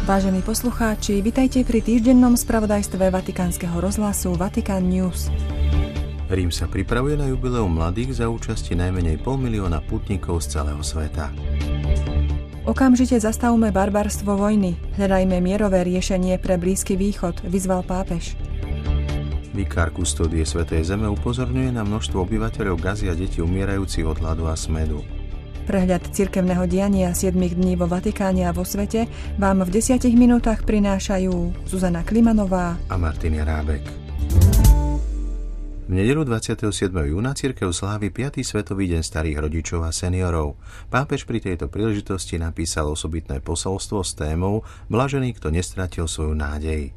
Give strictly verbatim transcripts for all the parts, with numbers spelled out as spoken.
Vážení poslucháči, vitajte pri týždennom spravodajstve Vatikánskeho rozhlasu Vatican News. Rím sa pripravuje na jubileum mladých za účasti najmenej pol milióna pútnikov z celého sveta. Okamžite zastavme barbarstvo vojny, hľadajme mierové riešenie pre Blízky východ, vyzval pápež. Vikár kustódie Svätej Zeme upozorňuje na množstvo obyvateľov Gazy a detí umierajúcich od hladu a smädu. Prehľad cirkevného diania siedmich dní vo Vatikáne a vo svete vám v desiatich minútach prinášajú Zuzana Klimanová a Martin Járábek. V nedeľu dvadsiateho siedmeho júna cirkev slávi piaty svetový deň starých rodičov a seniorov. Pápež pri tejto príležitosti napísal osobitné posolstvo s témou Blažený, kto nestratil svoju nádej.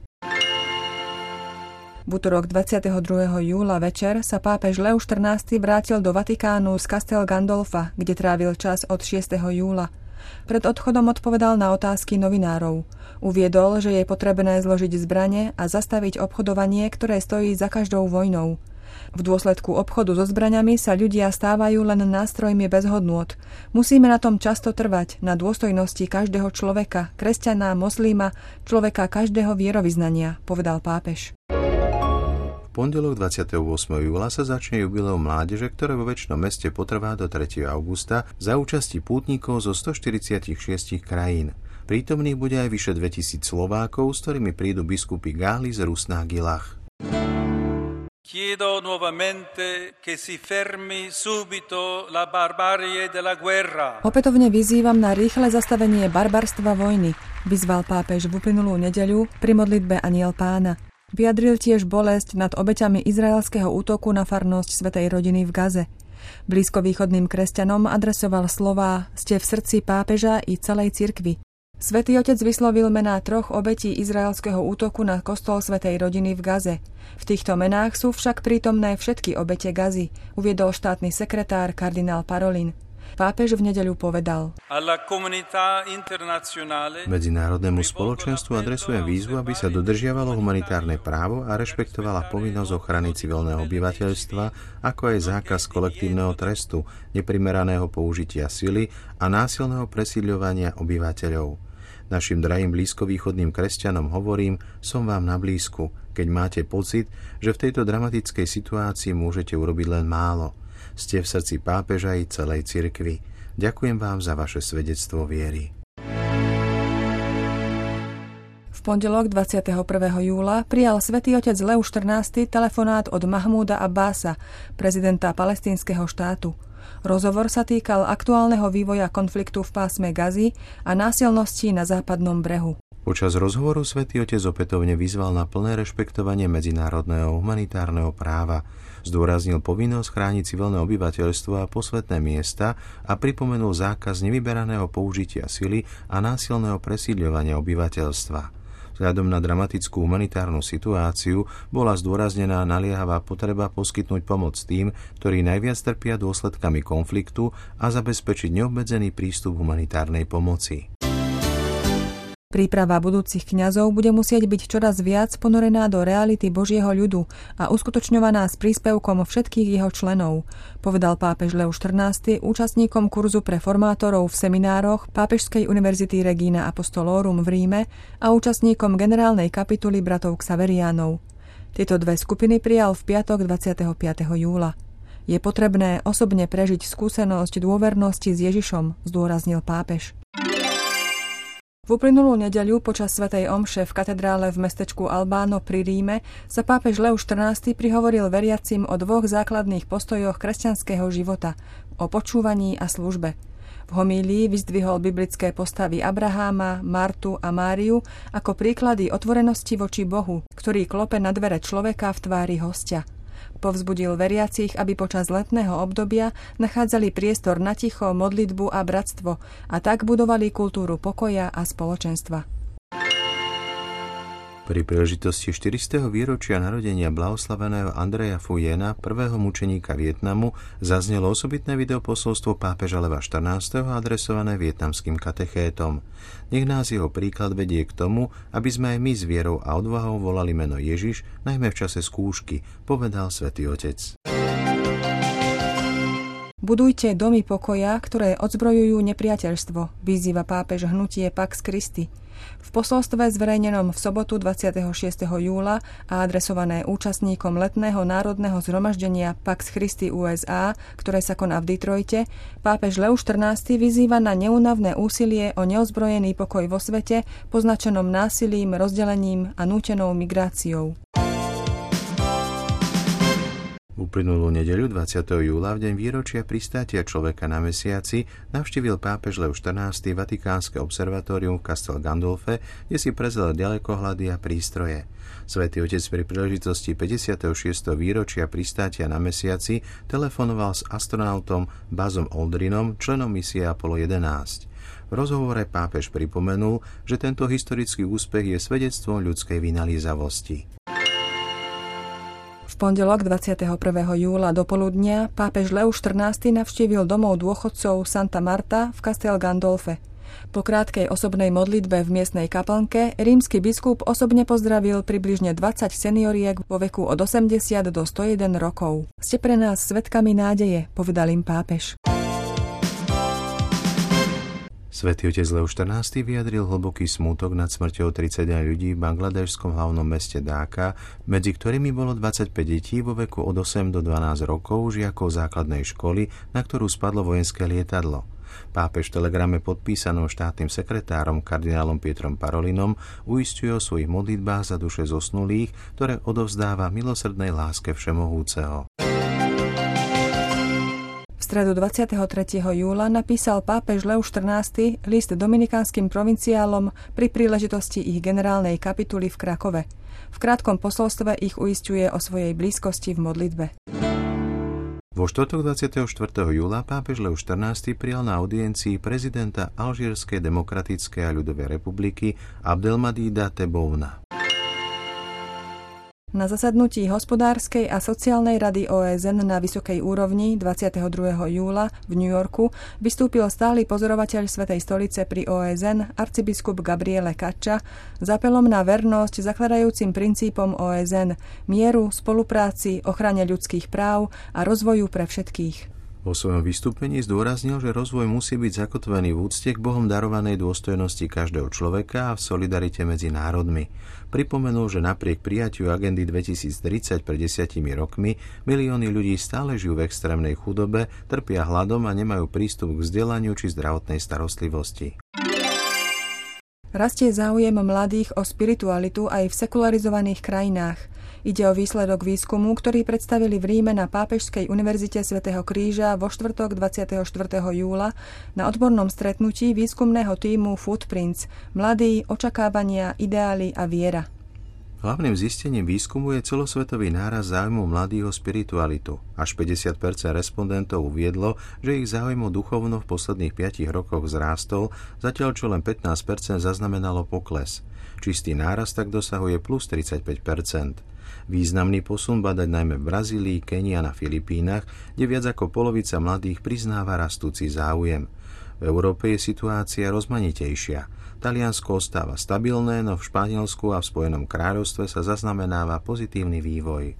V utorok dvadsiateho druhého júla večer sa pápež Leoš štrnásty vrátil do Vatikánu z Castel Gandolfa, kde trávil čas od šiesteho júla. Pred odchodom odpovedal na otázky novinárov. Uviedol, že je potrebné zložiť zbrane a zastaviť obchodovanie, ktoré stojí za každou vojnou. V dôsledku obchodu so zbraňami sa ľudia stávajú len nástrojmi bez hodnôt. Musíme na tom často trvať, na dôstojnosti každého človeka, kresťana, moslíma, človeka každého vierovyznania, povedal pápež. V pondelok dvadsiateho ôsmeho júla sa začne jubileum mládeže, ktoré vo Večnom meste potrvá do tretieho augusta za účasti pútnikov zo stoštyridsaťšesť krajín. Prítomných bude aj vyše dvetisíc Slovákov, s ktorými prídu biskupy Gális, Rusná, Gilach. Chiedo nuovamente che si fermi subito la barbarie della guerra. Opätovne vyzývam na rýchle zastavenie barbarstva vojny, vyzval pápež v uplynulú nedeľu pri modlitbe Anjel Pána. Vyjadril tiež bolesť nad obeťami izraelského útoku na farnosť Svätej rodiny v Gaze. Blízkovýchodným kresťanom adresoval slová Ste v srdci pápeža i celej cirkvi. Svätý Otec vyslovil mená troch obetí izraelského útoku na kostol Svätej rodiny v Gaze. V týchto menách sú však prítomné všetky obete Gazy, uviedol štátny sekretár kardinál Parolin. Pápež v nedeľu povedal: Medzinárodnému spoločenstvu adresujem výzvu, aby sa dodržiavalo humanitárne právo a rešpektovala povinnosť ochrany civilného obyvateľstva, ako aj zákaz kolektívneho trestu, neprimeraného použitia sily a násilného presídľovania obyvateľov. Našim drahým blízkovýchodným kresťanom hovorím, som vám na blízku, keď máte pocit, že v tejto dramatickej situácii môžete urobiť len málo. Ste v srdci pápeža i celej cirkvi. Ďakujem vám za vaše svedectvo viery. V pondelok dvadsiateho prvého júla prijal Svätý Otec Leoš štrnásty telefonát od Mahmúda Abbása, prezidenta palestínskeho štátu. Rozhovor sa týkal aktuálneho vývoja konfliktu v pásme Gazy a násilností na západnom brehu. Počas rozhovoru Svätý Otec opätovne vyzval na plné rešpektovanie medzinárodného humanitárneho práva, zdôraznil povinnosť chrániť civilné obyvateľstvo a posvätné miesta a pripomenul zákaz nevyberaného použitia sily a násilného presídľovania obyvateľstva. Vzhľadom na dramatickú humanitárnu situáciu bola zdôraznená naliehavá potreba poskytnúť pomoc tým, ktorí najviac trpia dôsledkami konfliktu a zabezpečiť neobmedzený prístup humanitárnej pomoci. Príprava budúcich kňazov bude musieť byť čoraz viac ponorená do reality Božieho ľudu a uskutočňovaná s príspevkom všetkých jeho členov, povedal pápež Leoš štrnásty účastníkom kurzu pre formátorov v seminároch Pápežskej univerzity Regina Apostolorum v Ríme a účastníkom generálnej kapituly bratov Xaveriánov. Tieto dve skupiny prijal v piatok dvadsiateho piateho júla. Je potrebné osobne prežiť skúsenosť dôvernosti s Ježišom, zdôraznil pápež. V uplynulú nedeľu počas svätej omše v katedrále v mestečku Albáno pri Ríme sa pápež Leoš štrnásty prihovoril veriacim o dvoch základných postojoch kresťanského života, o počúvaní a službe. V homílii vyzdvihol biblické postavy Abraháma, Martu a Máriu ako príklady otvorenosti voči Bohu, ktorý klope na dvere človeka v tvári hostia. Povzbudil veriacich, aby počas letného obdobia nachádzali priestor na ticho, modlitbu a bratstvo a tak budovali kultúru pokoja a spoločenstva. Pri príležitosti štyristého výročia narodenia blahoslaveného Andreja Fujena, prvého mučeníka Vietnamu, zaznelo osobitné videoposolstvo pápeža Leva štrnásteho adresované vietnamským katechétom. Nech nás jeho príklad vedie k tomu, aby sme aj my s vierou a odvahou volali meno Ježiš, najmä v čase skúšky, povedal Svätý Otec. Budujte domy pokoja, ktoré odzbrojujú nepriateľstvo, vyzýva pápež hnutie Pax Christi. V posolstve zverejnenom v sobotu dvadsiateho šiesteho júla a adresované účastníkom letného národného zhromaždenia Pax Christi ú es á, ktoré sa koná v Detroite, pápež Leus štrnásty vyzýva na neúnavné úsilie o neozbrojený pokoj vo svete, poznačenom násilím, rozdelením a nútenou migráciou. Uplynulú nedeľu dvadsiateho júla, v deň výročia pristátia človeka na mesiaci, navštívil pápež Leus štrnásty Vatikánske observatórium v Castel Gandolfe, kde si prezrel ďalekohľady a prístroje. Svätý Otec pri príležitosti päťdesiateho šiesteho výročia pristátia na mesiaci telefonoval s astronautom Buzzom Aldrinom, členom misie Apollo jedenásť. V rozhovore pápež pripomenul, že tento historický úspech je svedectvom ľudskej vynaliezavosti. V pondelok dvadsiateho prvého júla do poludnia pápež Leus štrnásty navštívil domov dôchodcov Santa Marta v Castel Gandolfe. Po krátkej osobnej modlitbe v miestnej kaplnke rímsky biskup osobne pozdravil približne dvadsať senioriek vo veku od osemdesiat do sto jeden rokov. Ste pre nás svedkami nádeje, povedal im pápež. Svätý Otec Leus štrnásty vyjadril hlboký smútok nad smrťou tridsaťjeden ľudí v bangladešskom hlavnom meste Dáka, medzi ktorými bolo dvadsaťpäť detí vo veku od osem do dvanásť rokov, žiakov základnej školy, na ktorú spadlo vojenské lietadlo. Pápež v telegrame podpísanom štátnym sekretárom kardinálom Pietrom Parolinom uisťuje o svojich modlitbách za duše zosnulých, ktoré odovzdáva milosrdnej láske Všemohúceho. V stredu dvadsiateho tretieho júla napísal pápež Leus štrnásty list dominikánskym provinciálom pri príležitosti ich generálnej kapituly v Krakove. V krátkom posolstve ich uisťuje o svojej blízkosti v modlitbe. Vo štvrtok dvadsiateho štvrtého júla pápež Leus štrnásty prijal na audiencii prezidenta Alžírskej demokratickej a ľudovej republiky Abdelmadída Tebbouna. Na zasadnutí hospodárskej a sociálnej rady ó es en na vysokej úrovni dvadsiateho druhého júla v New Yorku vystúpil stály pozorovateľ Svätej stolice pri ó es en arcibiskup Gabriele Caccia s apelom na vernosť zakladajúcim princípom ó es en, mieru, spolupráci, ochrane ľudských práv a rozvoju pre všetkých. Vo svojom vystúpení zdôraznil, že rozvoj musí byť zakotvený v úcte k Bohom darovanej dôstojnosti každého človeka a v solidarite medzi národmi. Pripomenul, že napriek prijatiu agendy dvetisíctridsať pred desiatimi rokmi milióny ľudí stále žijú v extrémnej chudobe, trpia hladom a nemajú prístup k vzdelaniu či zdravotnej starostlivosti. Rastie záujem mladých o spiritualitu aj v sekularizovaných krajinách. Ide o výsledok výskumu, ktorý predstavili v Ríme na Pápežskej univerzite Svätého Kríža vo štvrtok dvadsiateho štvrtého júla na odbornom stretnutí výskumného tímu Footprints – Mladí, očakávania, ideály a viera. Hlavným zistením výskumu je celosvetový nárast záujmu mladých o spiritualitu. Až päťdesiat percent respondentov uviedlo, že ich záujem o duchovno v posledných piatich rokoch vzrástol, zatiaľ čo len pätnásť percent zaznamenalo pokles. Čistý nárast tak dosahuje plus tridsaťpäť percent. Významný posun badať najmä v Brazílii, Kenii a na Filipínach, kde viac ako polovica mladých priznáva rastúci záujem. V Európe je situácia rozmanitejšia. Taliansko ostáva stabilné, no v Španielsku a v Spojenom kráľovstve sa zaznamenáva pozitívny vývoj.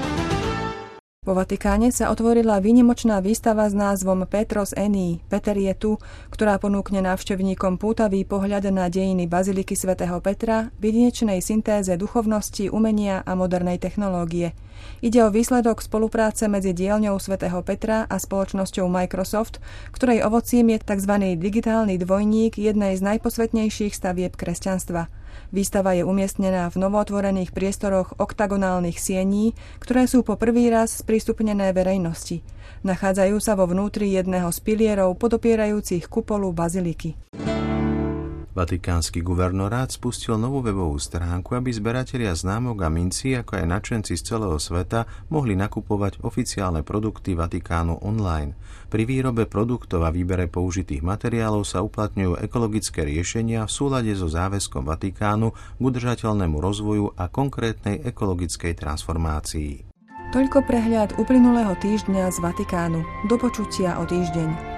Po Vatikáne sa otvorila výnimočná výstava s názvom Petros Ení, Peter je tu, ktorá ponúkne návštevníkom pútavý pohľad na dejiny baziliky svätého Petra v jedinečnej syntéze duchovnosti, umenia a modernej technológie. Ide o výsledok spolupráce medzi dielňou svätého Petra a spoločnosťou Microsoft, ktorej ovocím je tzv. Digitálny dvojník jednej z najposvetnejších stavieb kresťanstva. Výstava je umiestnená v novootvorených priestoroch oktagonálnych siení, ktoré sú po prvý raz sprístupnené verejnosti. Nachádzajú sa vo vnútri jedného z pilierov podopierajúcich kupolu baziliky. Vatikánsky guvernorát spustil novú webovú stránku, aby zberatelia známok a mincí, ako aj nadšenci z celého sveta, mohli nakupovať oficiálne produkty Vatikánu online. Pri výrobe produktov a výbere použitých materiálov sa uplatňujú ekologické riešenia v súlade so záväzkom Vatikánu k udržateľnému rozvoju a konkrétnej ekologickej transformácii. Toľko prehľad uplynulého týždňa z Vatikánu. Do počutia o týždeň.